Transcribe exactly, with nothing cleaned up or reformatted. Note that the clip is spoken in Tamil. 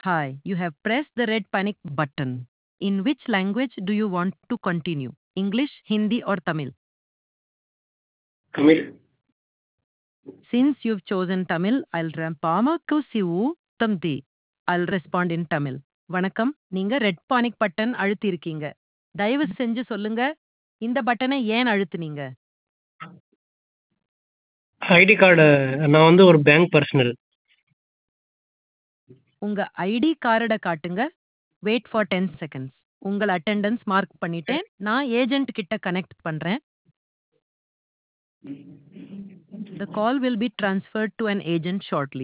Hi, you have pressed the red panic button. In which language do you want to continue? English, Hindi, or Tamil? Tamil. Since you've chosen Tamil, I'll Rampamaku Sivu Tamdi. I'll respond in Tamil. வணக்கம். நீங்க ரெட் பானிக் பட்டன் அழுத்தியிருக்கீங்க. தயவு செஞ்சு சொல்லுங்க, இந்த பட்டனை ஏன் அழுத்துனீங்க? ஐடி கார்டு நான் வந்து ஒரு பேங்க் பர்சனல். உங்க ஐடி கார்டை காட்டுங்க. Wait for ten seconds. உங்கள் அட்டெண்டன்ஸ் மார்க் பண்ணிட்டேன். நான் ஏஜென்ட் கிட்ட கனெக்ட் பண்றேன். The call will be transferred to an agent shortly.